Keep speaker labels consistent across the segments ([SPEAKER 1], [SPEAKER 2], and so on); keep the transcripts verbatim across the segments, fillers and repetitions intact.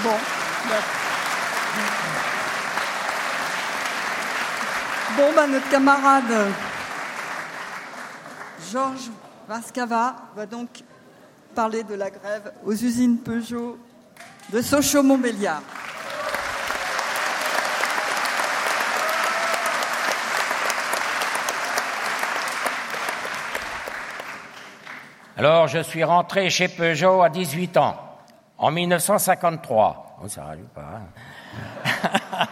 [SPEAKER 1] Bon. Bon, ben, notre camarade Georges Vascava va donc parler de la grève aux usines Peugeot de Sochaux-Montbéliard.
[SPEAKER 2] Alors, je suis rentré chez Peugeot à dix-huit ans, en mille neuf cent cinquante-trois. Oh, ça rallume pas. Hein.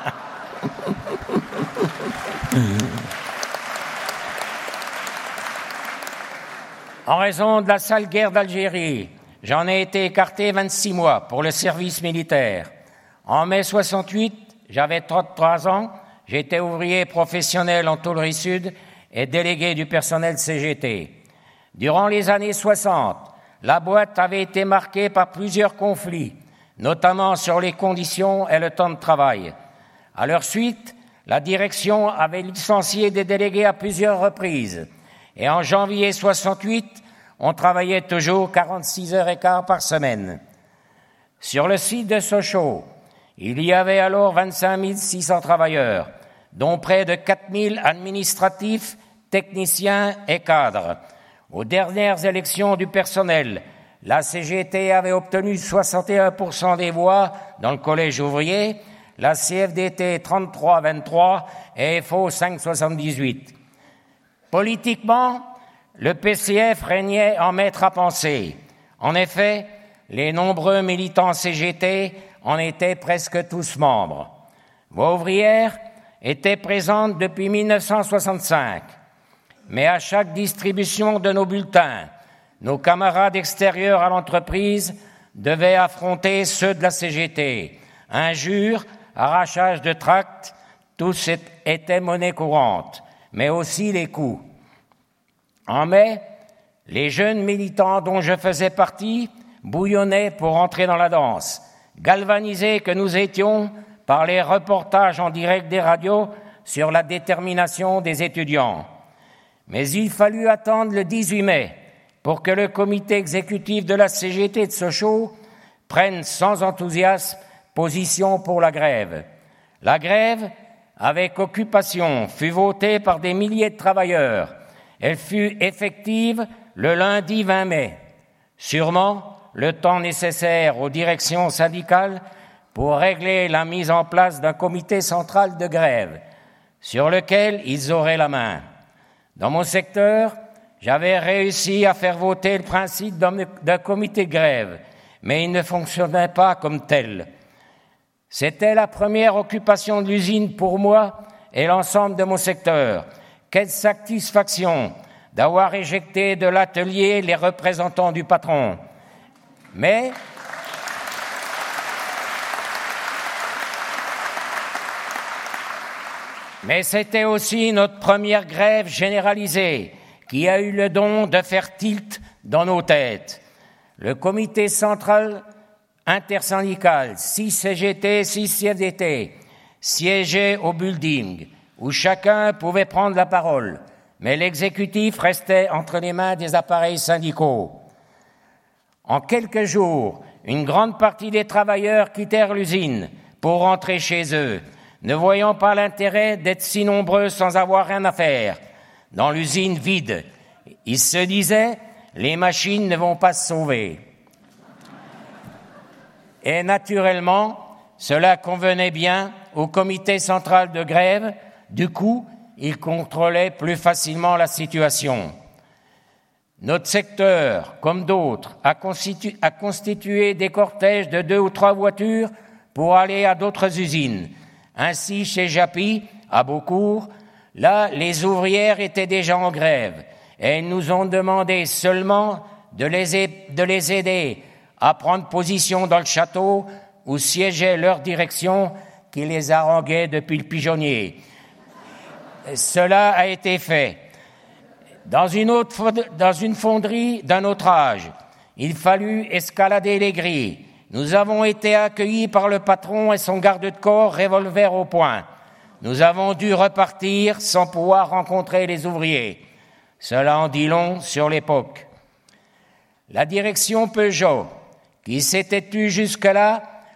[SPEAKER 2] En raison de la sale guerre d'Algérie, j'en ai été écarté vingt-six mois pour le service militaire. En mai soixante-huit, j'avais trente-trois ans, j'étais ouvrier professionnel en tôlerie sud et délégué du personnel C G T. Durant les années soixante, la boîte avait été marquée par plusieurs conflits, notamment sur les conditions et le temps de travail. À leur suite, la direction avait licencié des délégués à plusieurs reprises. Et en janvier soixante-huit, on travaillait toujours quarante-six heures et quart par semaine. Sur le site de Sochaux, il y avait alors vingt-cinq mille six cents travailleurs, dont près de quatre mille administratifs, techniciens et cadres. Aux dernières élections du personnel, la C G T avait obtenu soixante et un pour cent des voix dans le collège ouvrier, la C F D T trente-trois virgule vingt-trois et F O cinq virgule soixante-dix-huit. Politiquement, le P C F régnait en maître à penser. En effet, les nombreux militants C G T en étaient presque tous membres. Voix ouvrière était présente depuis mille neuf cent soixante-cinq. Mais à chaque distribution de nos bulletins, nos camarades extérieurs à l'entreprise devaient affronter ceux de la C G T. Injures, arrachage de tracts, tous étaient monnaie courante, mais aussi les coups. En mai, les jeunes militants dont je faisais partie bouillonnaient pour entrer dans la danse, galvanisés que nous étions par les reportages en direct des radios sur la détermination des étudiants. Mais il fallut attendre le dix-huit mai pour que le comité exécutif de la C G T de Sochaux prenne sans enthousiasme position pour la grève. La grève, avec occupation, fut votée par des milliers de travailleurs. Elle fut effective le lundi vingt mai. Sûrement le temps nécessaire aux directions syndicales pour régler la mise en place d'un comité central de grève sur lequel ils auraient la main. Dans mon secteur, j'avais réussi à faire voter le principe d'un comité de grève, mais il ne fonctionnait pas comme tel. C'était la première occupation de l'usine pour moi et l'ensemble de mon secteur. Quelle satisfaction d'avoir éjecté de l'atelier les représentants du patron. Mais Mais c'était aussi notre première grève généralisée qui a eu le don de faire tilt dans nos têtes. Le comité central intersyndical, six C G T, six C F D T, siégeait au building où chacun pouvait prendre la parole, mais l'exécutif restait entre les mains des appareils syndicaux. En quelques jours, une grande partie des travailleurs quittèrent l'usine pour rentrer chez eux, ne voyant pas l'intérêt d'être si nombreux sans avoir rien à faire. Dans l'usine vide, ils se disaient « les machines ne vont pas se sauver ». Et naturellement, cela convenait bien au comité central de grève. Du coup, il contrôlait plus facilement la situation. Notre secteur, comme d'autres, a constitu- a constitué des cortèges de deux ou trois voitures pour aller à d'autres usines. Ainsi, chez Japy, à Beaucourt, là, les ouvrières étaient déjà en grève et elles nous ont demandé seulement de les, a- de les aider à prendre position dans le château où siégeait leur direction qui les haranguait depuis le pigeonnier. Cela a été fait. Dans une, autre, dans une fonderie d'un autre âge, il fallut escalader les grilles. Nous avons été accueillis par le patron et son garde de corps, revolver au poing. Nous avons dû repartir sans pouvoir rencontrer les ouvriers. Cela en dit long sur l'époque. La direction Peugeot, qui s'était tue jusque-là,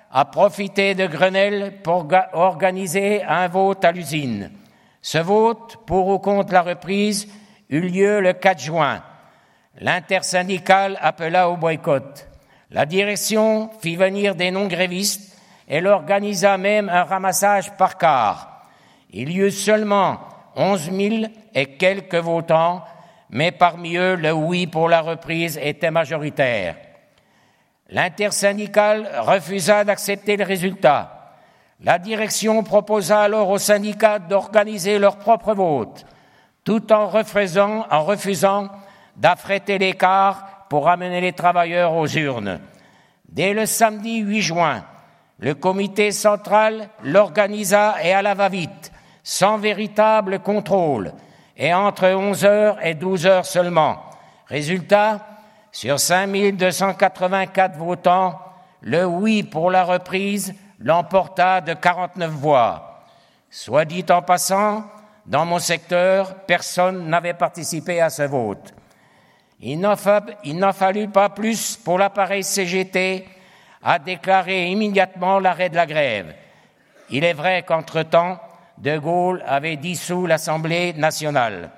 [SPEAKER 2] a profité de Grenelle pour ga- organiser un vote à l'usine. Ce vote, pour ou contre la reprise, eut lieu le quatre juin. L'intersyndicale appela au boycott. La direction fit venir des non-grévistes et elle organisa même un ramassage par car. Il y eut seulement onze mille et quelques votants, mais parmi eux, le oui pour la reprise était majoritaire. L'intersyndicale refusa d'accepter le résultat. La direction proposa alors aux syndicats d'organiser leur propre vote, tout en refusant, en refusant d'affréter les cars pour amener les travailleurs aux urnes. Dès le samedi huit juin, le comité central l'organisa et alla va-vite, sans véritable contrôle, et entre onze heures et douze heures seulement. Résultat, sur cinq mille deux cent quatre-vingt-quatre votants, le oui pour la reprise l'emporta de quarante-neuf voix. Soit dit en passant, dans mon secteur, personne n'avait participé à ce vote. Il n'en, fa- il n'en fallut pas plus pour l'appareil C G T à déclarer immédiatement l'arrêt de la grève. Il est vrai qu'entre-temps, De Gaulle avait dissous l'Assemblée nationale.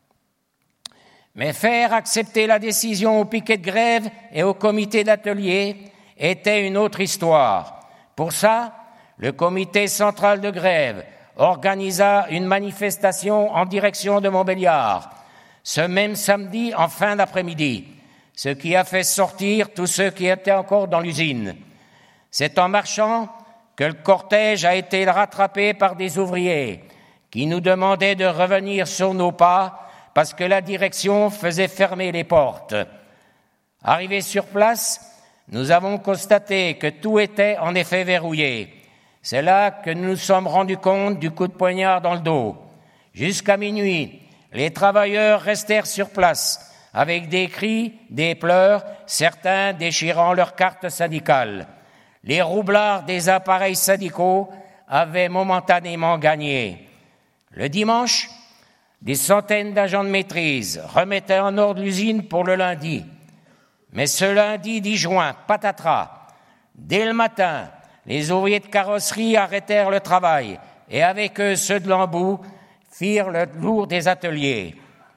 [SPEAKER 2] Mais faire accepter la décision au piquet de grève et au comité d'atelier était une autre histoire. Pour ça, le comité central de grève organisa une manifestation en direction de Montbéliard, ce même samedi en fin d'après-midi, ce qui a fait sortir tous ceux qui étaient encore dans l'usine. C'est en marchant que le cortège a été rattrapé par des ouvriers qui nous demandaient de revenir sur nos pas parce que la direction faisait fermer les portes. Arrivés sur place, nous avons constaté que tout était en effet verrouillé. C'est là que nous nous sommes rendus compte du coup de poignard dans le dos. Jusqu'à minuit, les travailleurs restèrent sur place, avec des cris, des pleurs, certains déchirant leurs cartes syndicales. Les roublards des appareils syndicaux avaient momentanément gagné. Le dimanche, des centaines d'agents de maîtrise remettaient en ordre l'usine pour le lundi. Mais ce lundi dix juin, patatras, dès le matin, les ouvriers de carrosserie arrêtèrent le travail et avec eux ceux de l'embout firent le lourd des ateliers.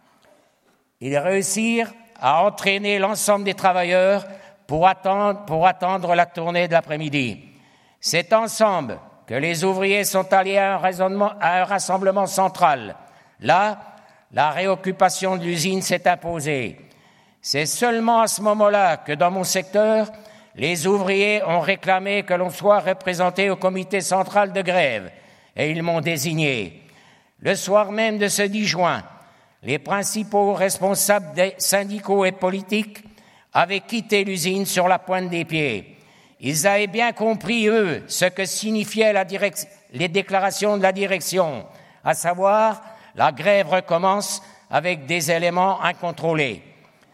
[SPEAKER 2] Ils réussirent à entraîner l'ensemble des travailleurs pour attendre, pour attendre la tournée de l'après-midi. C'est ensemble que les ouvriers sont allés à un, raisonnement, à un rassemblement central. Là, la réoccupation de l'usine s'est imposée. C'est seulement à ce moment-là que dans mon secteur, les ouvriers ont réclamé que l'on soit représenté au comité central de grève et ils m'ont désigné. Le soir même de ce dix juin, les principaux responsables des syndicaux et politiques avaient quitté l'usine sur la pointe des pieds. Ils avaient bien compris, eux, ce que signifiaient la direc- les déclarations de la direction, à savoir la grève recommence avec des éléments incontrôlés.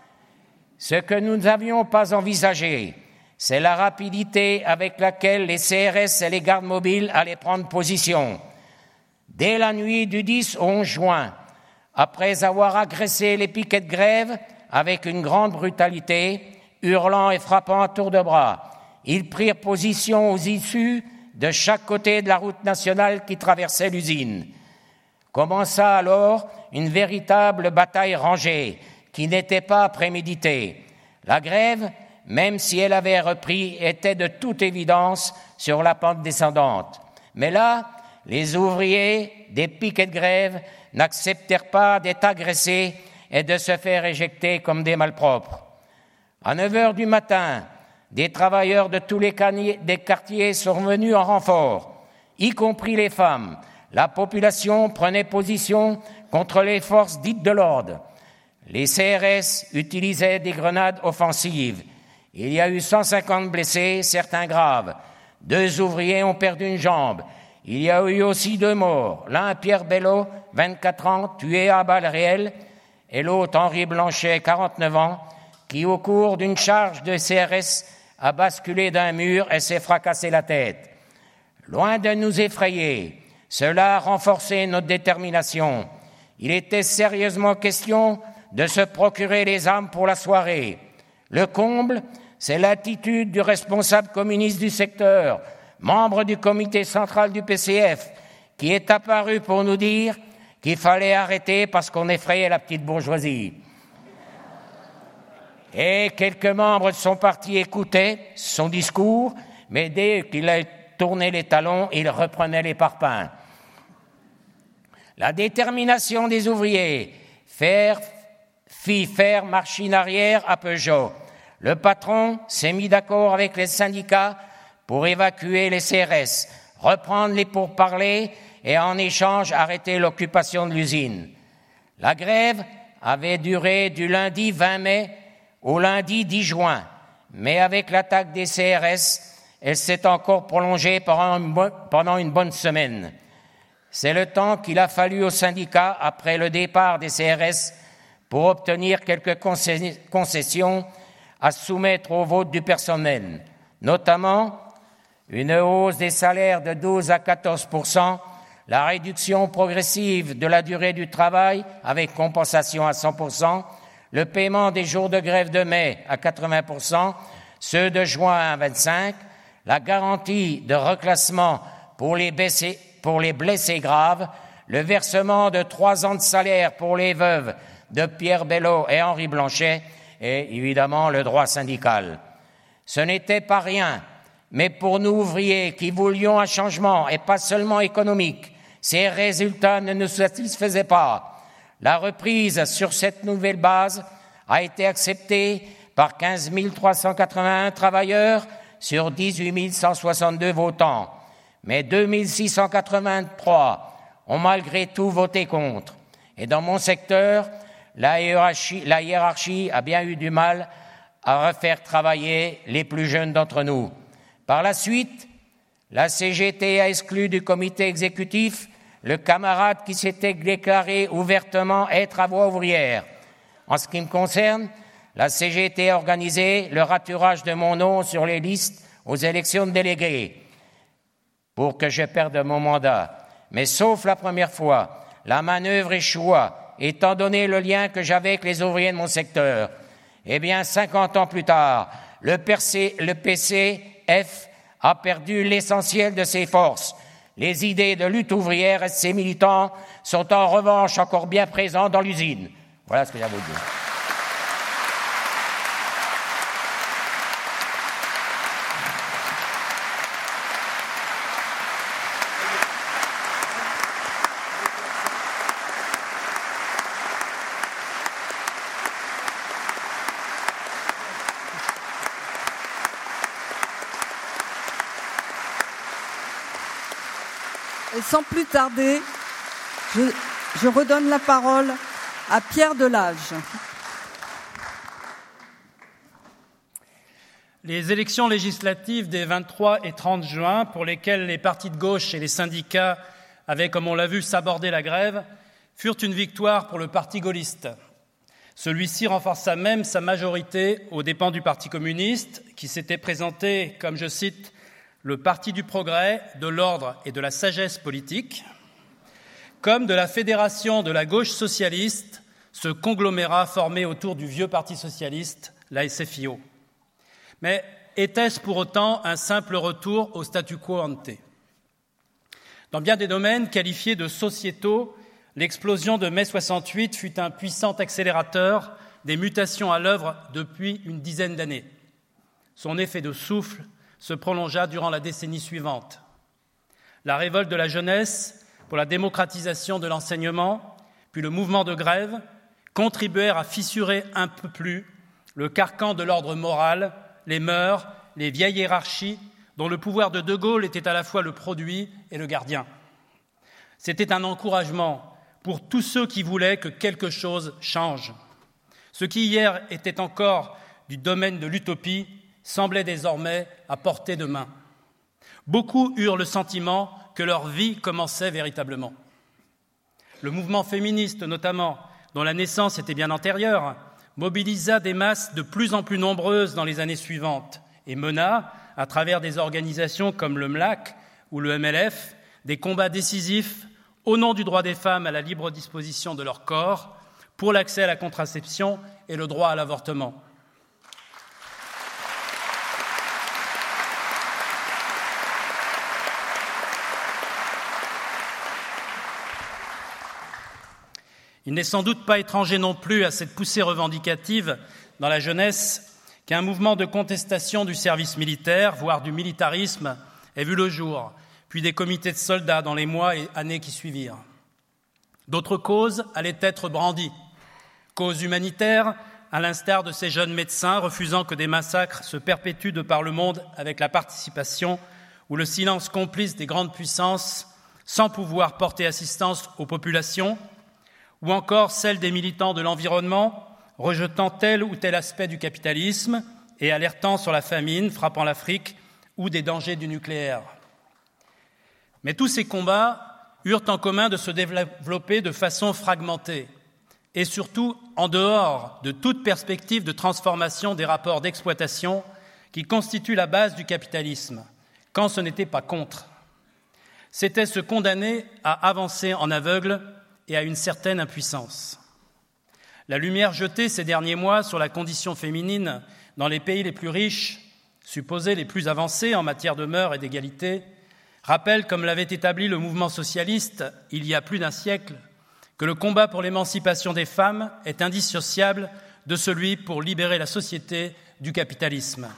[SPEAKER 2] Ce que nous n'avions pas envisagé, c'est la rapidité avec laquelle les C R S et les gardes mobiles allaient prendre position. Dès la nuit du dix au onze juin, après avoir agressé les piquets de grève avec une grande brutalité, hurlant et frappant à tour de bras, ils prirent position aux issues de chaque côté de la route nationale qui traversait l'usine. Commença alors une véritable bataille rangée qui n'était pas préméditée. La grève, même si elle avait repris, était de toute évidence sur la pente descendante. Mais là, les ouvriers des piquets de grève n'acceptèrent pas d'être agressés et de se faire éjecter comme des malpropres. À neuf heures du matin, des travailleurs de tous les quartiers sont venus en renfort, y compris les femmes. La population prenait position contre les forces dites de l'ordre. Les C R S utilisaient des grenades offensives. Il y a eu cent cinquante blessés, certains graves. Deux ouvriers ont perdu une jambe. Il y a eu aussi deux morts. L'un, Pierre Bello, vingt-quatre ans, tué à balles réelles, et l'autre, Henri Blanchet, quarante-neuf ans, qui, au cours d'une charge de C R S, a basculé d'un mur et s'est fracassé la tête. Loin de nous effrayer, cela a renforcé notre détermination. Il était sérieusement question de se procurer les armes pour la soirée. Le comble, c'est l'attitude du responsable communiste du secteur, membre du comité central du P C F, qui est apparu pour nous dire qu'il fallait arrêter parce qu'on effrayait la petite bourgeoisie. Et quelques membres de son parti écoutaient son discours, mais dès qu'il a tourné les talons, il reprenait les parpaings. La détermination des ouvriers faire, fit faire machine arrière à Peugeot. Le patron s'est mis d'accord avec les syndicats pour évacuer les C R S, reprendre les pourparlers et en échange arrêter l'occupation de l'usine. La grève avait duré du lundi vingt mai au lundi dix juin, mais avec l'attaque des C R S, elle s'est encore prolongée pendant une bonne semaine. C'est le temps qu'il a fallu aux syndicats, après le départ des C R S, pour obtenir quelques concessions à soumettre au vote du personnel, notamment une hausse des salaires de douze à quatorze pour cent, la réduction progressive de la durée du travail avec compensation à cent pour cent, le paiement des jours de grève de mai à quatre-vingts pour cent, ceux de juin à vingt-cinq pour cent, la garantie de reclassement pour les, blessés, pour les blessés graves, le versement de trois ans de salaire pour les veuves de Pierre Bello et Henri Blanchet, et évidemment le droit syndical. Ce n'était pas rien, mais pour nous ouvriers qui voulions un changement, et pas seulement économique, ces résultats ne nous satisfaisaient pas. La reprise sur cette nouvelle base a été acceptée par quinze mille trois cent quatre-vingt-un travailleurs sur dix-huit mille cent soixante-deux votants, mais deux mille six cent quatre-vingt-trois ont malgré tout voté contre. Et dans mon secteur, la hiérarchie, la hiérarchie a bien eu du mal à refaire travailler les plus jeunes d'entre nous. Par la suite, la C G T a exclu du comité exécutif le camarade qui s'était déclaré ouvertement être à voix ouvrière. En ce qui me concerne, la C G T a organisé le raturage de mon nom sur les listes aux élections de délégués pour que je perde mon mandat. Mais sauf la première fois, la manœuvre échoua, étant donné le lien que j'avais avec les ouvriers de mon secteur. Eh bien, cinquante ans plus tard, le P C F a perdu l'essentiel de ses forces. Les idées de lutte ouvrière et de ses militants sont en revanche encore bien présents dans l'usine. Voilà ce que j'ai à vous dire.
[SPEAKER 1] Et sans plus tarder, je, je redonne la parole à Pierre Delage.
[SPEAKER 3] Les élections législatives des vingt-trois et trente juin, pour lesquelles les partis de gauche et les syndicats avaient, comme on l'a vu, sabordé la grève, furent une victoire pour le parti gaulliste. Celui-ci renforça même sa majorité aux dépens du Parti communiste, qui s'était présenté, comme je cite, le parti du progrès, de l'ordre et de la sagesse politique, comme de la fédération de la gauche socialiste, ce conglomérat formé autour du vieux parti socialiste, la S F I O. Mais était-ce pour autant un simple retour au statu quo ante ? Dans bien des domaines qualifiés de sociétaux, l'explosion de mai soixante-huit fut un puissant accélérateur des mutations à l'œuvre depuis une dizaine d'années. Son effet de souffle se prolongea durant la décennie suivante. La révolte de la jeunesse pour la démocratisation de l'enseignement, puis le mouvement de grève, contribuèrent à fissurer un peu plus le carcan de l'ordre moral, les mœurs, les vieilles hiérarchies, dont le pouvoir de De Gaulle était à la fois le produit et le gardien. C'était un encouragement pour tous ceux qui voulaient que quelque chose change. Ce qui hier était encore du domaine de l'utopie semblait désormais à portée de main. Beaucoup eurent le sentiment que leur vie commençait véritablement. Le mouvement féministe, notamment, dont la naissance était bien antérieure, mobilisa des masses de plus en plus nombreuses dans les années suivantes et mena, à travers des organisations comme le M L A C ou le M L F, des combats décisifs au nom du droit des femmes à la libre disposition de leur corps, pour l'accès à la contraception et le droit à l'avortement. Il n'est sans doute pas étranger non plus à cette poussée revendicative dans la jeunesse qu'un mouvement de contestation du service militaire, voire du militarisme, ait vu le jour, puis des comités de soldats dans les mois et années qui suivirent. D'autres causes allaient être brandies. Causes humanitaires, à l'instar de ces jeunes médecins refusant que des massacres se perpétuent de par le monde avec la participation ou le silence complice des grandes puissances sans pouvoir porter assistance aux populations, ou encore celle des militants de l'environnement rejetant tel ou tel aspect du capitalisme et alertant sur la famine frappant l'Afrique ou des dangers du nucléaire. Mais tous ces combats eurent en commun de se développer de façon fragmentée et surtout en dehors de toute perspective de transformation des rapports d'exploitation qui constituent la base du capitalisme, quand ce n'était pas contre. C'était se condamner à avancer en aveugle et à une certaine impuissance. La lumière jetée ces derniers mois sur la condition féminine dans les pays les plus riches, supposés les plus avancés en matière de mœurs et d'égalité, rappelle, comme l'avait établi le mouvement socialiste il y a plus d'un siècle, que le combat pour l'émancipation des femmes est indissociable de celui pour libérer la société du capitalisme.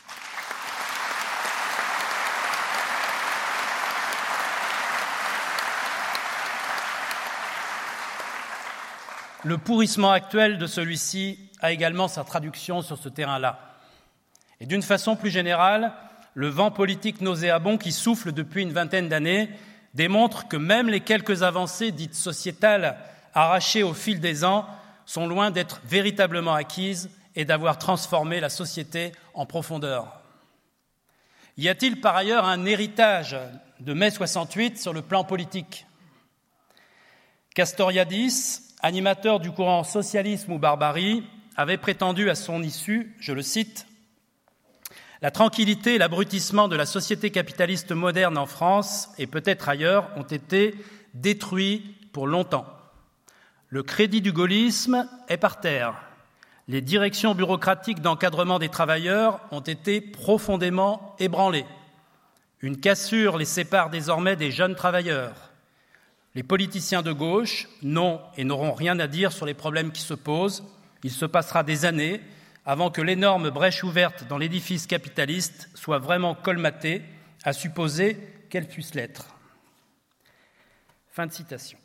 [SPEAKER 3] Le pourrissement actuel de celui-ci a également sa traduction sur ce terrain-là. Et d'une façon plus générale, le vent politique nauséabond qui souffle depuis une vingtaine d'années démontre que même les quelques avancées dites sociétales arrachées au fil des ans sont loin d'être véritablement acquises et d'avoir transformé la société en profondeur. Y a-t-il par ailleurs un héritage de mai soixante-huit sur le plan politique ? Castoriadis, animateur du courant Socialisme ou Barbarie, avait prétendu à son issue, je le cite, « La tranquillité et l'abrutissement de la société capitaliste moderne en France et peut-être ailleurs ont été détruits pour longtemps. Le crédit du gaullisme est par terre. Les directions bureaucratiques d'encadrement des travailleurs ont été profondément ébranlées. Une cassure les sépare désormais des jeunes travailleurs. Les politiciens de gauche n'ont et n'auront rien à dire sur les problèmes qui se posent. Il se passera des années avant que l'énorme brèche ouverte dans l'édifice capitaliste soit vraiment colmatée, à supposer qu'elle puisse l'être. » Fin de citation.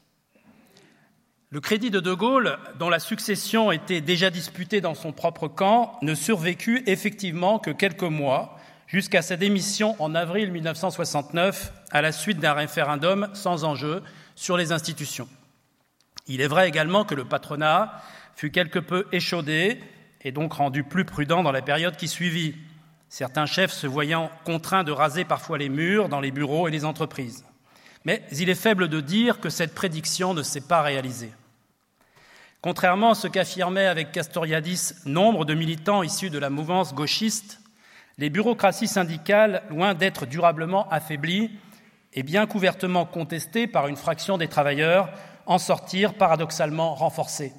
[SPEAKER 3] Le crédit de De Gaulle, dont la succession était déjà disputée dans son propre camp, ne survécut effectivement que quelques mois, jusqu'à sa démission en avril mille neuf cent soixante-neuf, à la suite d'un référendum sans enjeu sur les institutions. Il est vrai également que le patronat fut quelque peu échaudé et donc rendu plus prudent dans la période qui suivit, certains chefs se voyant contraints de raser parfois les murs dans les bureaux et les entreprises. Mais il est faible de dire que cette prédiction ne s'est pas réalisée. Contrairement à ce qu'affirmait avec Castoriadis nombre de militants issus de la mouvance gauchiste, les bureaucraties syndicales, loin d'être durablement affaiblies et bien qu'ouvertement contestées par une fraction des travailleurs, en sortirent paradoxalement renforcées.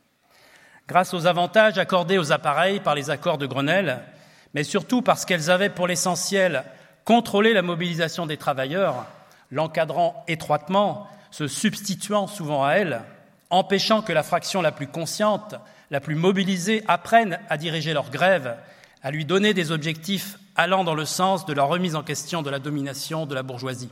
[SPEAKER 3] Grâce aux avantages accordés aux appareils par les accords de Grenelle, mais surtout parce qu'elles avaient pour l'essentiel contrôlé la mobilisation des travailleurs, l'encadrant étroitement, se substituant souvent à elle, empêchant que la fraction la plus consciente, la plus mobilisée, apprenne à diriger leur grève, à lui donner des objectifs allant dans le sens de la remise en question de la domination de la bourgeoisie.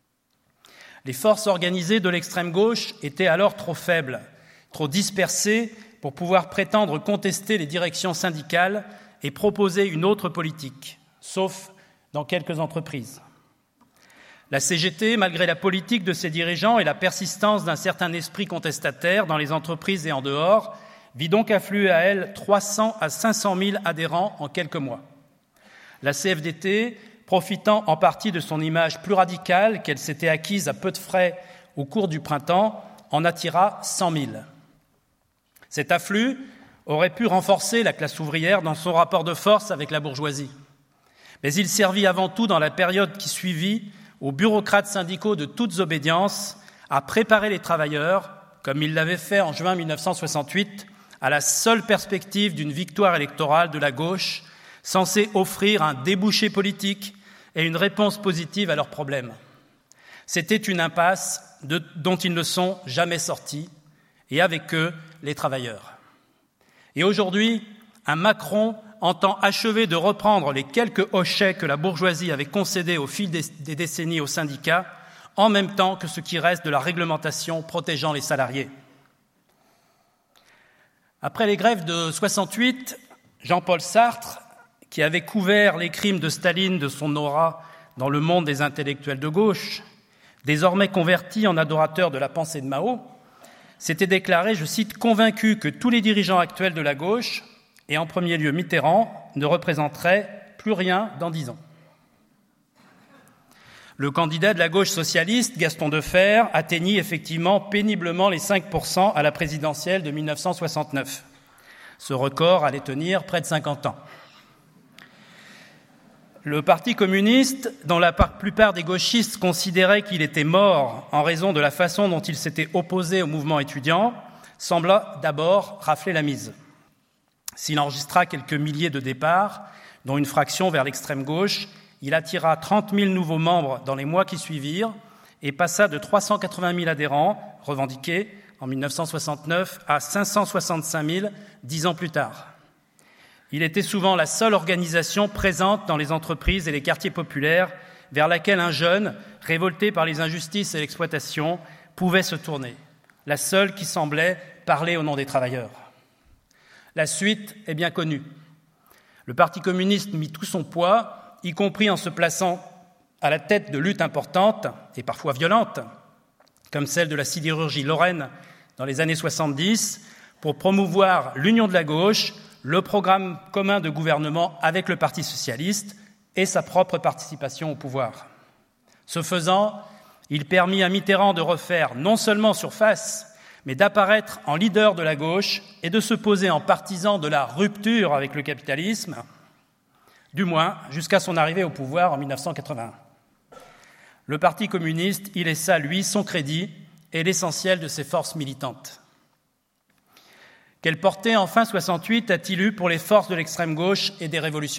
[SPEAKER 3] Les forces organisées de l'extrême gauche étaient alors trop faibles, trop dispersées pour pouvoir prétendre contester les directions syndicales et proposer une autre politique, sauf dans quelques entreprises. La C G T, malgré la politique de ses dirigeants et la persistance d'un certain esprit contestataire dans les entreprises et en dehors, vit donc affluer à elle trois cents à cinq cent mille adhérents en quelques mois. La C F D T, profitant en partie de son image plus radicale qu'elle s'était acquise à peu de frais au cours du printemps, en attira cent mille. Cet afflux aurait pu renforcer la classe ouvrière dans son rapport de force avec la bourgeoisie. Mais il servit avant tout, dans la période qui suivit, aux bureaucrates syndicaux de toutes obédiences à préparer les travailleurs, comme ils l'avaient fait en juin mille neuf cent soixante-huit, à la seule perspective d'une victoire électorale de la gauche, censée offrir un débouché politique et une réponse positive à leurs problèmes. C'était une impasse de, dont ils ne sont jamais sortis, et avec eux, les travailleurs. Et aujourd'hui, un Macron entend achever de reprendre les quelques hochets que la bourgeoisie avait concédés au fil des, des décennies aux syndicats, en même temps que ce qui reste de la réglementation protégeant les salariés. Après les grèves de soixante-huit, Jean-Paul Sartre, qui avait couvert les crimes de Staline de son aura dans le monde des intellectuels de gauche, désormais converti en adorateur de la pensée de Mao, s'était déclaré, je cite, « convaincu que tous les dirigeants actuels de la gauche, et en premier lieu Mitterrand, ne représenteraient plus rien dans dix ans. » Le candidat de la gauche socialiste, Gaston Defferre, atteignit effectivement péniblement les cinq pour cent à la présidentielle de mille neuf cent soixante-neuf. Ce record allait tenir près de cinquante ans. Le Parti communiste, dont la plupart des gauchistes considéraient qu'il était mort en raison de la façon dont il s'était opposé au mouvement étudiant, sembla d'abord rafler la mise. S'il enregistra quelques milliers de départs, dont une fraction vers l'extrême gauche, il attira trente mille nouveaux membres dans les mois qui suivirent et passa de trois cent quatre-vingt mille adhérents revendiqués en mille neuf cent soixante-neuf à cinq cent soixante-cinq mille dix ans plus tard. Il était souvent la seule organisation présente dans les entreprises et les quartiers populaires vers laquelle un jeune, révolté par les injustices et l'exploitation, pouvait se tourner, la seule qui semblait parler au nom des travailleurs. La suite est bien connue. Le Parti communiste mit tout son poids, y compris en se plaçant à la tête de luttes importantes et parfois violentes, comme celle de la sidérurgie lorraine dans les années soixante-dix, pour promouvoir l'union de la gauche, le programme commun de gouvernement avec le Parti socialiste et sa propre participation au pouvoir. Ce faisant, il permit à Mitterrand de refaire non seulement surface, mais d'apparaître en leader de la gauche et de se poser en partisan de la rupture avec le capitalisme, du moins jusqu'à son arrivée au pouvoir en mille neuf cent quatre-vingt-un. Le Parti communiste y laissa, lui, son crédit et l'essentiel de ses forces militantes. Quelle portée, en fin soixante-huit, a-t-il eu pour les forces de l'extrême gauche et des révolutionnaires ?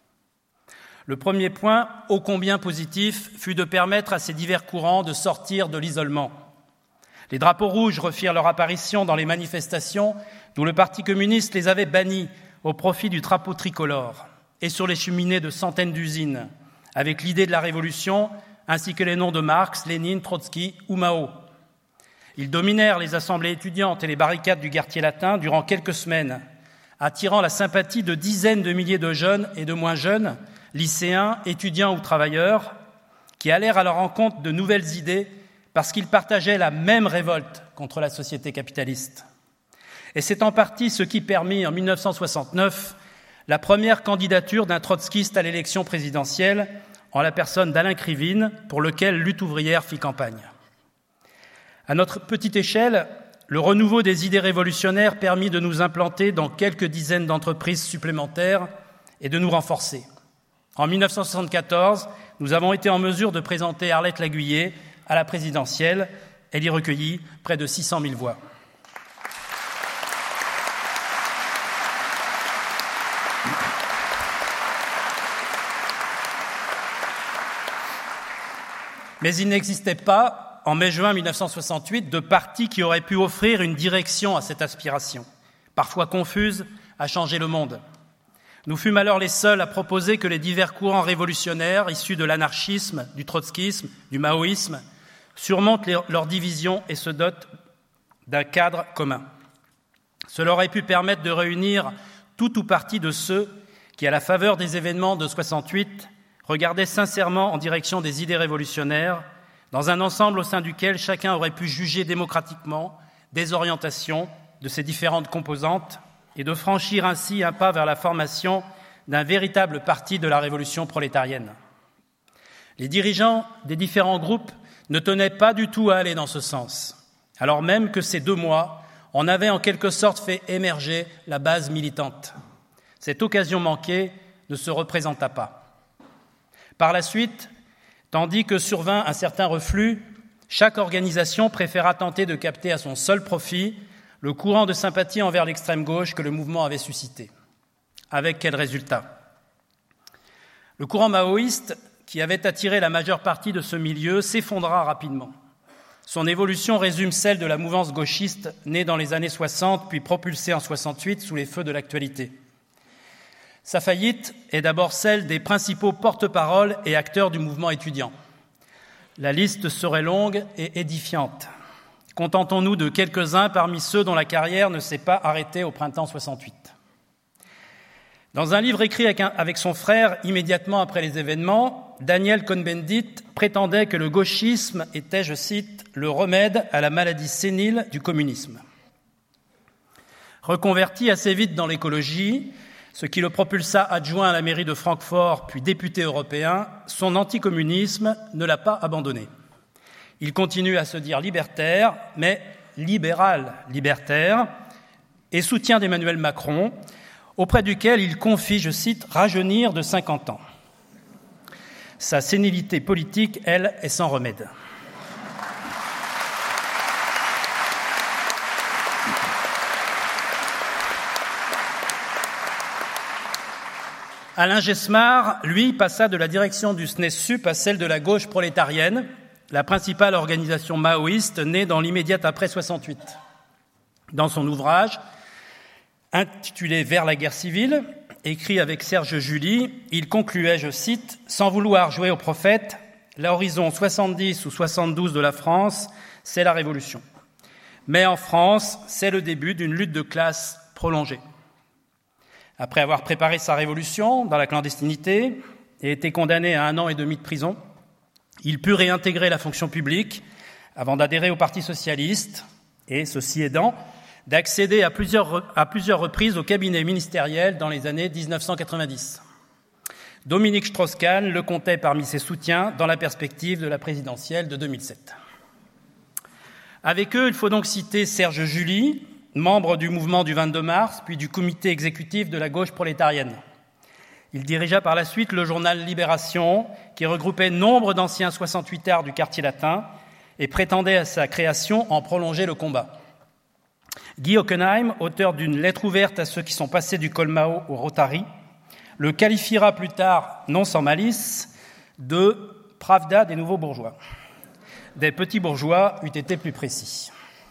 [SPEAKER 3] Le premier point, ô combien positif, fut de permettre à ces divers courants de sortir de l'isolement. Les drapeaux rouges refirent leur apparition dans les manifestations d'où le Parti communiste les avait bannis au profit du drapeau tricolore et sur les cheminées de centaines d'usines, avec l'idée de la révolution ainsi que les noms de Marx, Lénine, Trotsky ou Mao. Ils dominèrent les assemblées étudiantes et les barricades du quartier latin durant quelques semaines, attirant la sympathie de dizaines de milliers de jeunes et de moins jeunes, lycéens, étudiants ou travailleurs, qui allèrent à leur rencontre de nouvelles idées parce qu'ils partageaient la même révolte contre la société capitaliste. Et c'est en partie ce qui permit, en mille neuf cent soixante-neuf, la première candidature d'un trotskiste à l'élection présidentielle, en la personne d'Alain Krivine, pour lequel Lutte ouvrière fit campagne. À notre petite échelle, le renouveau des idées révolutionnaires permit de nous implanter dans quelques dizaines d'entreprises supplémentaires et de nous renforcer. En mille neuf cent soixante-quatorze, nous avons été en mesure de présenter Arlette Laguiller à la présidentielle. Elle y recueillit près de six cent mille voix. Mais il n'existait pas, en mai-juin mille neuf cent soixante-huit, de parti qui aurait pu offrir une direction à cette aspiration, parfois confuse, à changer le monde. Nous fûmes alors les seuls à proposer que les divers courants révolutionnaires issus de l'anarchisme, du trotskisme, du maoïsme, surmontent leurs divisions et se dotent d'un cadre commun. Cela aurait pu permettre de réunir tout ou partie de ceux qui, à la faveur des événements de soixante-huit, regardaient sincèrement en direction des idées révolutionnaires, dans un ensemble au sein duquel chacun aurait pu juger démocratiquement des orientations de ces différentes composantes et de franchir ainsi un pas vers la formation d'un véritable parti de la révolution prolétarienne. Les dirigeants des différents groupes ne tenaient pas du tout à aller dans ce sens, alors même que ces deux mois en avaient en quelque sorte fait émerger la base militante. Cette occasion manquée ne se représenta pas. Par la suite, tandis que survint un certain reflux, chaque organisation préféra tenter de capter à son seul profit le courant de sympathie envers l'extrême gauche que le mouvement avait suscité. Avec quel résultat ? Le courant maoïste, qui avait attiré la majeure partie de ce milieu, s'effondra rapidement. Son évolution résume celle de la mouvance gauchiste née dans les années soixante, puis propulsée en soixante-huit sous les feux de l'actualité. Sa faillite est d'abord celle des principaux porte-parole et acteurs du mouvement étudiant. La liste serait longue et édifiante. Contentons-nous de quelques-uns parmi ceux dont la carrière ne s'est pas arrêtée au printemps soixante-huit. Dans un livre écrit avec, un, avec son frère immédiatement après les événements, Daniel Cohn-Bendit prétendait que le gauchisme était, je cite, « le remède à la maladie sénile du communisme ». Reconverti assez vite dans l'écologie, ce qui le propulsa adjoint à la mairie de Francfort puis député européen, son anticommunisme ne l'a pas abandonné. Il continue à se dire libertaire, mais libéral libertaire, et soutien d'Emmanuel Macron, auprès duquel il confie, je cite, « rajeunir de cinquante ans ». Sa sénilité politique, elle, est sans remède. Alain Gesmar, lui, passa de la direction du S N E S-S U P à celle de la gauche prolétarienne, la principale organisation maoïste née dans l'immédiat après soixante-huit. Dans son ouvrage, intitulé « Vers la guerre civile », écrit avec Serge July, il concluait, je cite, « Sans vouloir jouer au prophète, l'horizon soixante-dix ou soixante-douze de la France, c'est la Révolution. Mais en France, c'est le début d'une lutte de classe prolongée. » Après avoir préparé sa révolution dans la clandestinité et été condamné à un an et demi de prison, il put réintégrer la fonction publique avant d'adhérer au Parti socialiste et, ceci aidant, d'accéder à plusieurs, à plusieurs reprises au cabinet ministériel dans les années dix-neuf cent quatre-vingt-dix. Dominique Strauss-Kahn le comptait parmi ses soutiens dans la perspective de la présidentielle de deux mille sept. Avec eux, il faut donc citer Serge July, membre du mouvement du vingt-deux mars, puis du comité exécutif de la gauche prolétarienne. Il dirigea par la suite le journal Libération, qui regroupait nombre d'anciens soixante-huitards du quartier latin et prétendait à sa création en prolonger le combat. Guy Hockenheim, auteur d'une lettre ouverte à ceux qui sont passés du Colmao au Rotary, le qualifiera plus tard, non sans malice, de « Pravda des nouveaux bourgeois ». Des petits bourgeois eût été plus précis.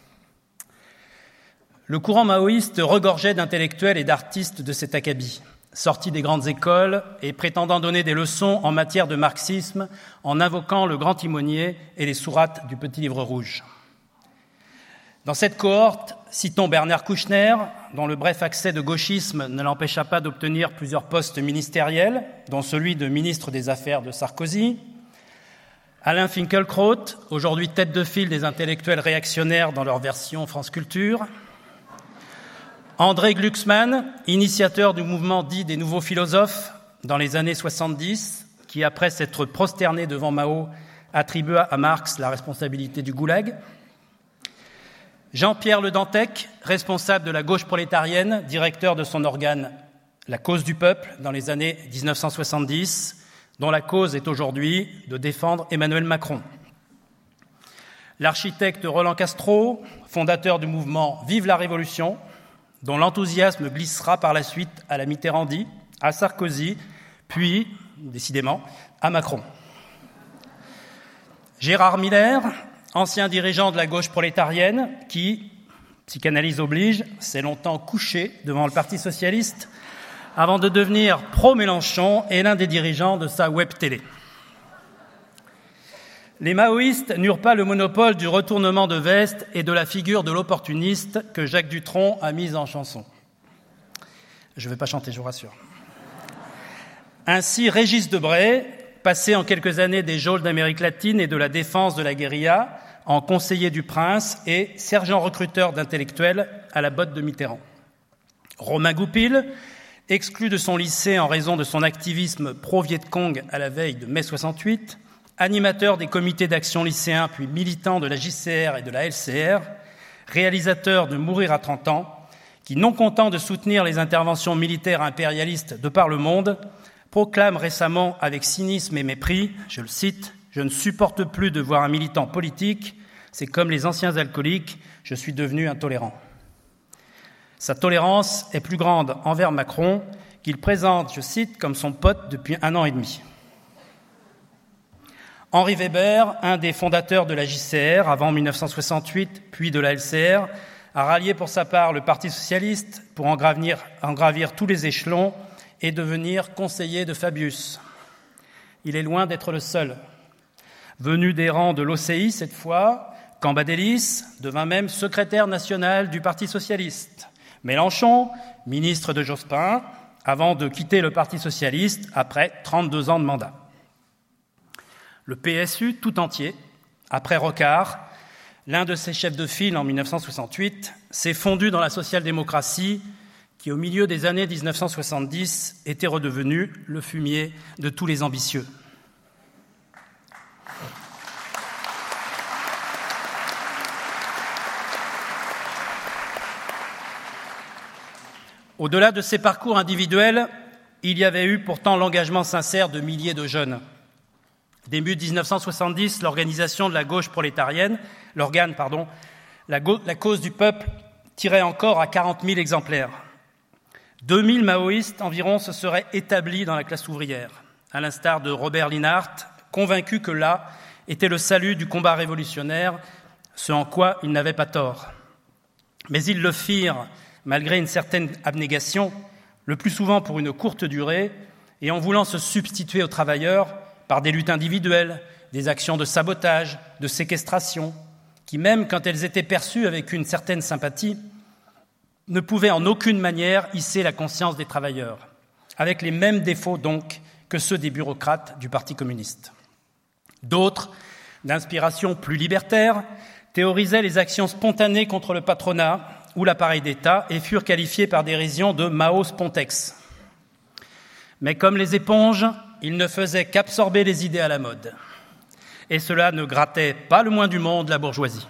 [SPEAKER 3] Le courant maoïste regorgeait d'intellectuels et d'artistes de cet acabit, sortis des grandes écoles et prétendant donner des leçons en matière de marxisme en invoquant le grand timonier et les sourates du Petit Livre Rouge. Dans cette cohorte, citons Bernard Kouchner, dont le bref accès de gauchisme ne l'empêcha pas d'obtenir plusieurs postes ministériels, dont celui de ministre des Affaires de Sarkozy, Alain Finkielkraut, aujourd'hui tête de file des intellectuels réactionnaires dans leur version France Culture, André Glucksmann, initiateur du mouvement dit des nouveaux philosophes dans les années soixante-dix, qui, après s'être prosterné devant Mao, attribua à Marx la responsabilité du goulag, Jean-Pierre Le Dantec, responsable de la gauche prolétarienne, directeur de son organe La Cause du Peuple dans les années dix-neuf cent soixante-dix, dont la cause est aujourd'hui de défendre Emmanuel Macron. L'architecte Roland Castro, fondateur du mouvement Vive la Révolution, dont l'enthousiasme glissera par la suite à la Mitterrandi, à Sarkozy, puis, décidément, à Macron. Gérard Miller, ancien dirigeant de la gauche prolétarienne, qui, psychanalyse oblige, s'est longtemps couché devant le Parti socialiste avant de devenir pro-Mélenchon et l'un des dirigeants de sa web télé. Les maoïstes n'eurent pas le monopole du retournement de veste et de la figure de l'opportuniste que Jacques Dutronc a mise en chanson. Je ne vais pas chanter, je vous rassure. Ainsi, Régis Debray, passé en quelques années des geôles d'Amérique latine et de la défense de la guérilla, en conseiller du prince et sergent recruteur d'intellectuels à la botte de Mitterrand. Romain Goupil, exclu de son lycée en raison de son activisme pro-Viet-Cong à la veille de mai soixante-huit, animateur des comités d'action lycéens puis militant de la J C R et de la L C R, réalisateur de Mourir à trente ans, qui, non content de soutenir les interventions militaires impérialistes de par le monde, proclame récemment avec cynisme et mépris, je le cite, « Je ne supporte plus de voir un militant politique, c'est comme les anciens alcooliques, je suis devenu intolérant. » Sa tolérance est plus grande envers Macron, qu'il présente, je cite, comme son pote depuis un an et demi. Henri Weber, un des fondateurs de la J C R avant mille neuf cent soixante-huit, puis de la L C R, a rallié pour sa part le Parti socialiste pour en gravir, en gravir tous les échelons et devenir conseiller de Fabius. Il est loin d'être le seul. Venu des rangs de l'O C I cette fois, Cambadélis devint même secrétaire national du Parti socialiste. Mélenchon, ministre de Jospin, avant de quitter le Parti socialiste après trente-deux ans de mandat. Le P S U tout entier, après Rocard, l'un de ses chefs de file en mille neuf cent soixante-huit, s'est fondu dans la social-démocratie qui, au milieu des années dix-neuf cent soixante-dix, était redevenu le fumier de tous les ambitieux. Au-delà de ces parcours individuels, il y avait eu pourtant l'engagement sincère de milliers de jeunes. Début dix-neuf cent soixante-dix, l'organisation de la gauche prolétarienne, l'organe, pardon, la, go- la cause du peuple tirait encore à quarante mille exemplaires. deux mille maoïstes environ se seraient établis dans la classe ouvrière, à l'instar de Robert Linhart, convaincu que là était le salut du combat révolutionnaire, ce en quoi ils n'avaient pas tort. Mais ils le firent, malgré une certaine abnégation, le plus souvent pour une courte durée, et en voulant se substituer aux travailleurs par des luttes individuelles, des actions de sabotage, de séquestration, qui, même quand elles étaient perçues avec une certaine sympathie, ne pouvaient en aucune manière hisser la conscience des travailleurs, avec les mêmes défauts donc que ceux des bureaucrates du Parti communiste. D'autres, d'inspiration plus libertaire, théorisaient les actions spontanées contre le patronat ou l'appareil d'État et furent qualifiés par dérision de Mao-Spontex. Mais comme les éponges, ils ne faisaient qu'absorber les idées à la mode. Et cela ne grattait pas le moins du monde la bourgeoisie.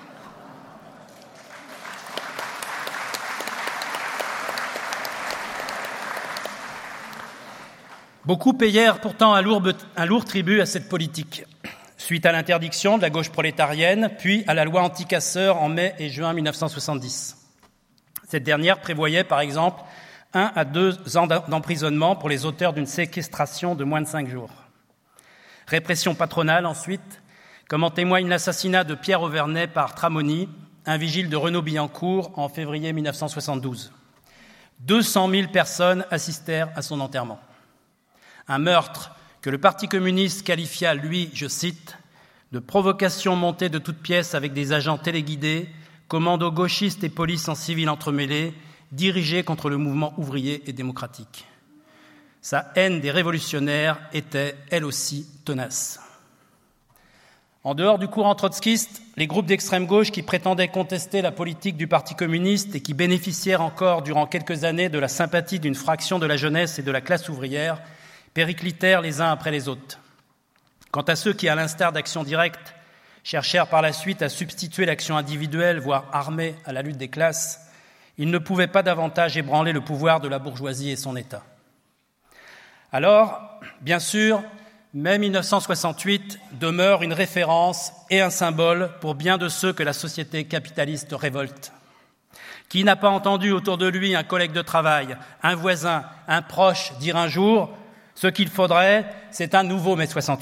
[SPEAKER 3] Beaucoup payèrent pourtant un lourd, un lourd tribut à cette politique, suite à l'interdiction de la gauche prolétarienne, puis à la loi anti-casseurs en mai et juin mille neuf cent soixante-dix. Cette dernière prévoyait, par exemple, un à deux ans d'emprisonnement pour les auteurs d'une séquestration de moins de cinq jours. Répression patronale ensuite, comme en témoigne l'assassinat de Pierre Auvernais par Tramoni, un vigile de Renaud-Billancourt en février mille neuf cent soixante-douze. deux cent mille personnes assistèrent à son enterrement. Un meurtre que le Parti communiste qualifia, lui, je cite, de provocation montée de toutes pièces avec des agents téléguidés, commandos gauchistes et police en civil entremêlés, dirigés contre le mouvement ouvrier et démocratique. Sa haine des révolutionnaires était, elle aussi, tenace. En dehors du courant trotskiste, les groupes d'extrême gauche qui prétendaient contester la politique du Parti communiste et qui bénéficièrent encore durant quelques années de la sympathie d'une fraction de la jeunesse et de la classe ouvrière périclitèrent les uns après les autres. Quant à ceux qui, à l'instar d'Action Directe, cherchèrent par la suite à substituer l'action individuelle, voire armée, à la lutte des classes, ils ne pouvaient pas davantage ébranler le pouvoir de la bourgeoisie et son État. Alors, bien sûr, mai mille neuf cent soixante-huit demeure une référence et un symbole pour bien de ceux que la société capitaliste révolte. Qui n'a pas entendu autour de lui un collègue de travail, un voisin, un proche dire un jour « ce qu'il faudrait, c'est un nouveau mai soixante-huit ».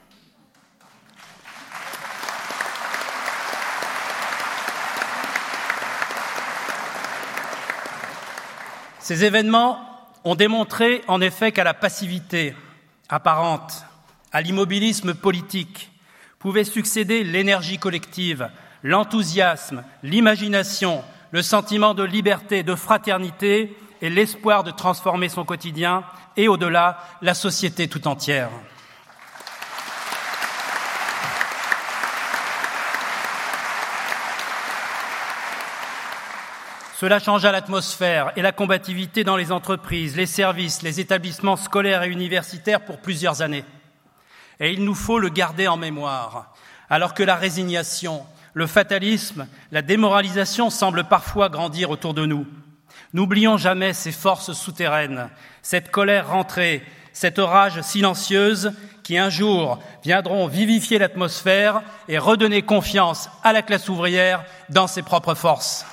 [SPEAKER 3] Ces événements ont démontré en effet qu'à la passivité apparente, à l'immobilisme politique, pouvait succéder l'énergie collective, l'enthousiasme, l'imagination, le sentiment de liberté, de fraternité et l'espoir de transformer son quotidien et, au-delà, la société tout entière. Cela changea l'atmosphère et la combativité dans les entreprises, les services, les établissements scolaires et universitaires pour plusieurs années. Et il nous faut le garder en mémoire, alors que la résignation, le fatalisme, la démoralisation semblent parfois grandir autour de nous. N'oublions jamais ces forces souterraines, cette colère rentrée, cette rage silencieuse qui un jour viendront vivifier l'atmosphère et redonner confiance à la classe ouvrière dans ses propres forces.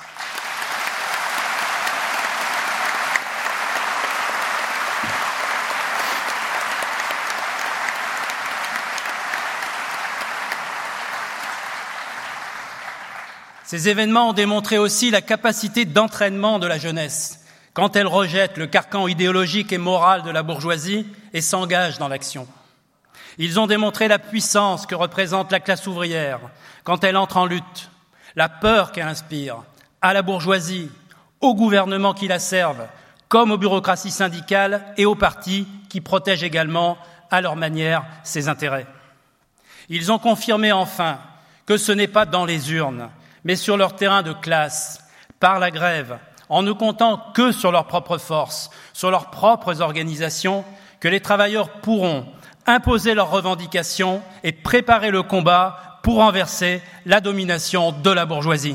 [SPEAKER 3] Ces événements ont démontré aussi la capacité d'entraînement de la jeunesse quand elle rejette le carcan idéologique et moral de la bourgeoisie et s'engage dans l'action. Ils ont démontré la puissance que représente la classe ouvrière quand elle entre en lutte, la peur qu'elle inspire à la bourgeoisie, aux gouvernements qui la servent, comme aux bureaucraties syndicales et aux partis qui protègent également, à leur manière, ses intérêts. Ils ont confirmé enfin que ce n'est pas dans les urnes, mais sur leur terrain de classe, par la grève, en ne comptant que sur leurs propres forces, sur leurs propres organisations, que les travailleurs pourront imposer leurs revendications et préparer le combat pour renverser la domination de la bourgeoisie.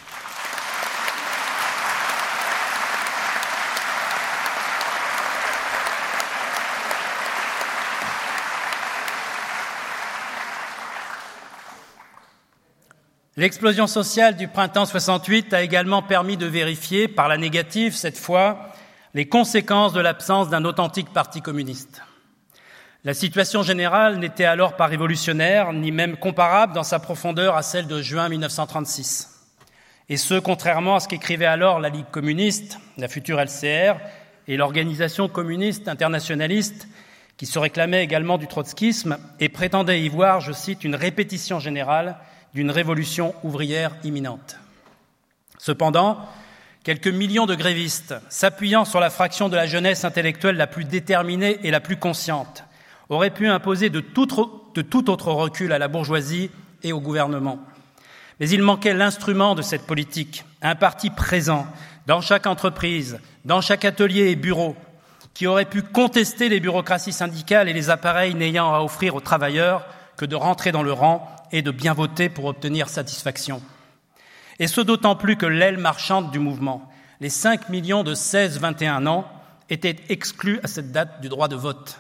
[SPEAKER 3] L'explosion sociale du printemps soixante-huit a également permis de vérifier, par la négative cette fois, les conséquences de l'absence d'un authentique parti communiste. La situation générale n'était alors pas révolutionnaire, ni même comparable dans sa profondeur à celle de juin mille neuf cent trente-six. Et ce, contrairement à ce qu'écrivait alors la Ligue communiste, la future L C R, et l'Organisation communiste internationaliste, qui se réclamait également du trotskisme et prétendait y voir, je cite, une répétition générale d'une révolution ouvrière imminente. Cependant, quelques millions de grévistes, s'appuyant sur la fraction de la jeunesse intellectuelle la plus déterminée et la plus consciente, auraient pu imposer de tout, de tout autre recul à la bourgeoisie et au gouvernement. Mais il manquait l'instrument de cette politique, un parti présent dans chaque entreprise, dans chaque atelier et bureau, qui aurait pu contester les bureaucraties syndicales et les appareils n'ayant à offrir aux travailleurs que de rentrer dans le rang et de bien voter pour obtenir satisfaction. Et ce d'autant plus que l'aile marchande du mouvement, les cinq millions de seize à vingt et un ans, étaient exclus à cette date du droit de vote.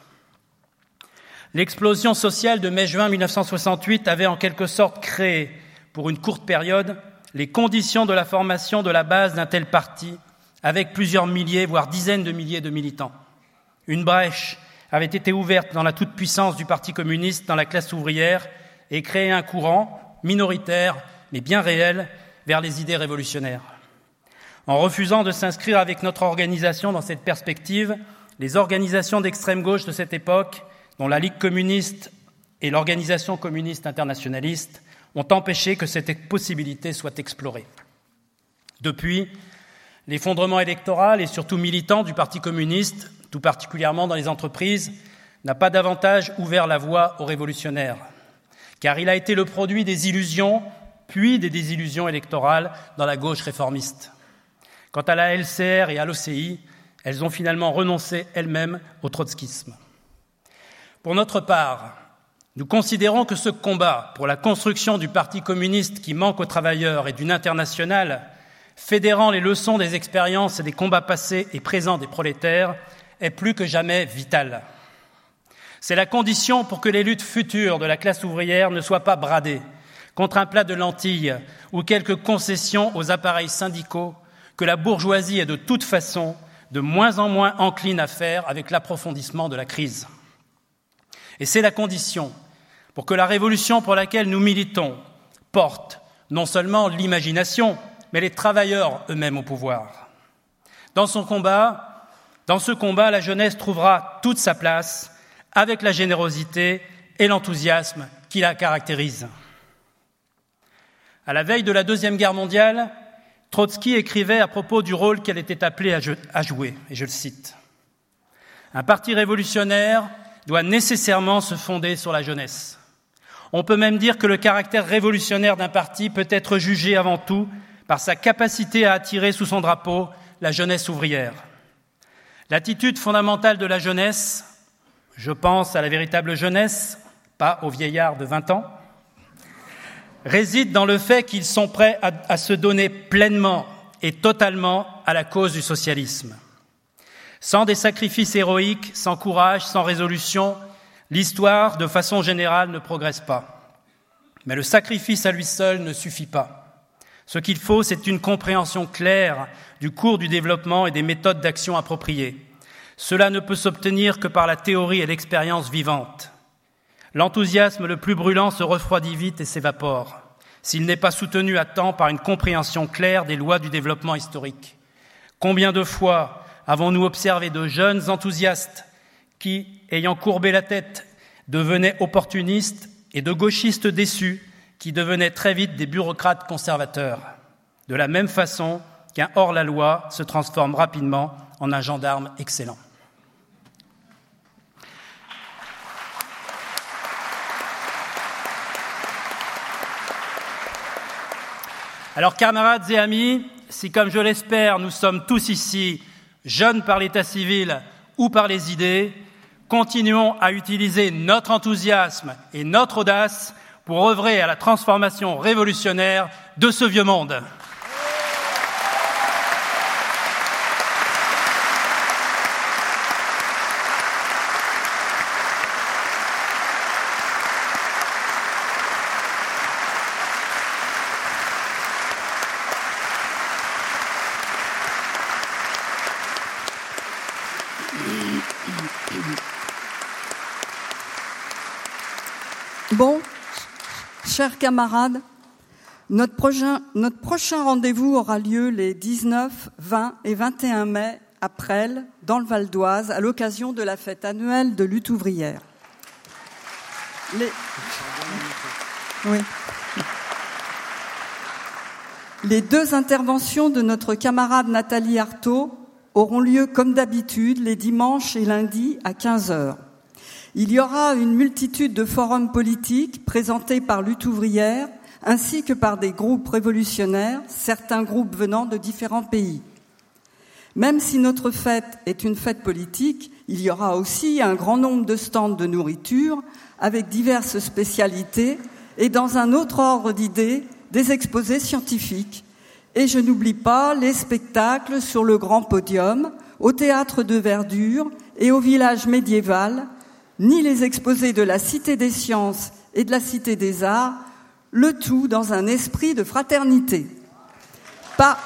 [SPEAKER 3] L'explosion sociale de mai-juin mille neuf cent soixante-huit avait en quelque sorte créé, pour une courte période, les conditions de la formation de la base d'un tel parti, avec plusieurs milliers, voire dizaines de milliers de militants. Une brèche avait été ouverte dans la toute-puissance du Parti communiste dans la classe ouvrière et créé un courant, minoritaire, mais bien réel, vers les idées révolutionnaires. En refusant de s'inscrire avec notre organisation dans cette perspective, les organisations d'extrême gauche de cette époque, dont la Ligue communiste et l'Organisation communiste internationaliste, ont empêché que cette possibilité soit explorée. Depuis, l'effondrement électoral et surtout militant du Parti communiste, tout particulièrement dans les entreprises, n'a pas davantage ouvert la voie aux révolutionnaires, car il a été le produit des illusions, puis des désillusions électorales dans la gauche réformiste. Quant à la L C R et à l'O C I, elles ont finalement renoncé elles-mêmes au trotskisme. Pour notre part, nous considérons que ce combat pour la construction du Parti communiste qui manque aux travailleurs et d'une internationale fédérant les leçons des expériences et des combats passés et présents des prolétaires est plus que jamais vital. C'est la condition pour que les luttes futures de la classe ouvrière ne soient pas bradées contre un plat de lentilles ou quelques concessions aux appareils syndicaux que la bourgeoisie est de toute façon de moins en moins encline à faire avec l'approfondissement de la crise. Et c'est la condition pour que la révolution pour laquelle nous militons porte non seulement l'imagination, mais les travailleurs eux-mêmes au pouvoir. Dans son combat, dans ce combat, la jeunesse trouvera toute sa place avec la générosité et l'enthousiasme qui la caractérisent. À la veille de la Deuxième Guerre mondiale, Trotsky écrivait à propos du rôle qu'elle était appelée à jouer, et je le cite. « Un parti révolutionnaire doit nécessairement se fonder sur la jeunesse. On peut même dire que le caractère révolutionnaire d'un parti peut être jugé avant tout par sa capacité à attirer sous son drapeau la jeunesse ouvrière. L'attitude fondamentale de la jeunesse, je pense à la véritable jeunesse, pas aux vieillards de vingt ans, réside dans le fait qu'ils sont prêts à, à se donner pleinement et totalement à la cause du socialisme. Sans des sacrifices héroïques, sans courage, sans résolution, l'histoire, de façon générale, ne progresse pas. Mais le sacrifice à lui seul ne suffit pas. Ce qu'il faut, c'est une compréhension claire du cours du développement et des méthodes d'action appropriées. Cela ne peut s'obtenir que par la théorie et l'expérience vivante. L'enthousiasme le plus brûlant se refroidit vite et s'évapore. s'il n'est pas soutenu à temps par une compréhension claire des lois du développement historique. Combien de fois avons-nous observé de jeunes enthousiastes qui, ayant courbé la tête, devenaient opportunistes et de gauchistes déçus qui devenaient très vite des bureaucrates conservateurs, de la même façon qu'un hors-la-loi se transforme rapidement en un gendarme excellent. Alors, camarades et amis, si, comme je l'espère, nous sommes tous ici jeunes par l'état civil ou par les idées, continuons à utiliser notre enthousiasme et notre audace pour œuvrer à la transformation révolutionnaire de ce vieux monde.
[SPEAKER 1] Bon, chers camarades, notre prochain, notre prochain rendez-vous aura lieu les dix-neuf, vingt et vingt et un mai à Presles, dans le Val d'Oise, à l'occasion de la fête annuelle de lutte ouvrière. Les... Oui. Les deux interventions de notre camarade Nathalie Arthaud auront lieu comme d'habitude les dimanches et lundis à quinze heures. Il y aura une multitude de forums politiques présentés par Lutte ouvrière ainsi que par des groupes révolutionnaires, certains groupes venant de différents pays. Même si notre fête est une fête politique, il y aura aussi un grand nombre de stands de nourriture avec diverses spécialités et dans un autre ordre d'idées, des exposés scientifiques. Et je n'oublie pas les spectacles sur le grand podium, au théâtre de Verdure et au village médiéval, ni les exposés de la Cité des Sciences et de la Cité des Arts, le tout dans un esprit de fraternité. Par,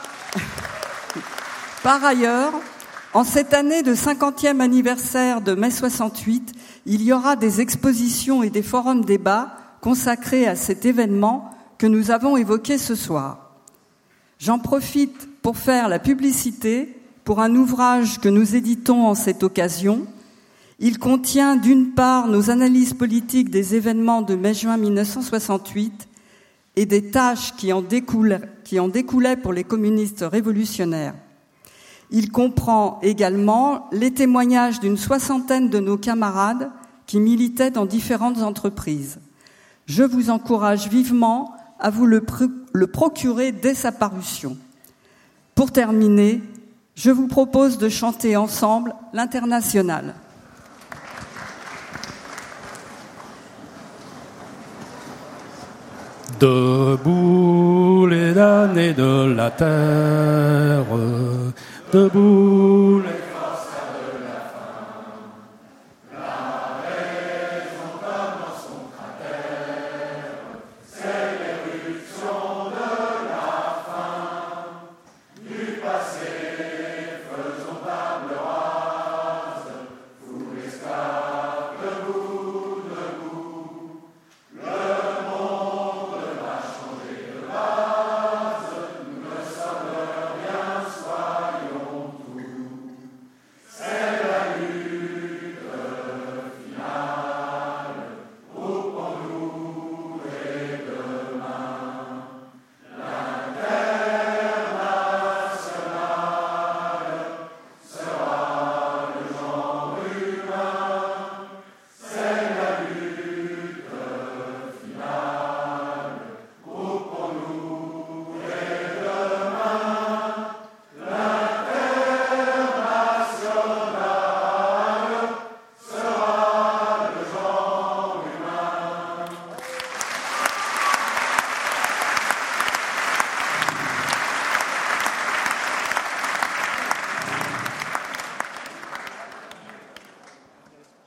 [SPEAKER 1] Par ailleurs, en cette année de cinquantième anniversaire de mai soixante-huit, il y aura des expositions et des forums débats consacrés à cet événement que nous avons évoqué ce soir. J'en profite pour faire la publicité pour un ouvrage que nous éditons en cette occasion. Il contient d'une part nos analyses politiques des événements de mai-juin mille neuf cent soixante-huit et des tâches qui en découlaient, qui en découlaient pour les communistes révolutionnaires. Il comprend également les témoignages d'une soixantaine de nos camarades qui militaient dans différentes entreprises. Je vous encourage vivement à vous le, pr- le procurer dès sa parution. Pour terminer, je vous propose de chanter ensemble l'Internationale.
[SPEAKER 4] Debout les damnés de la terre, debout les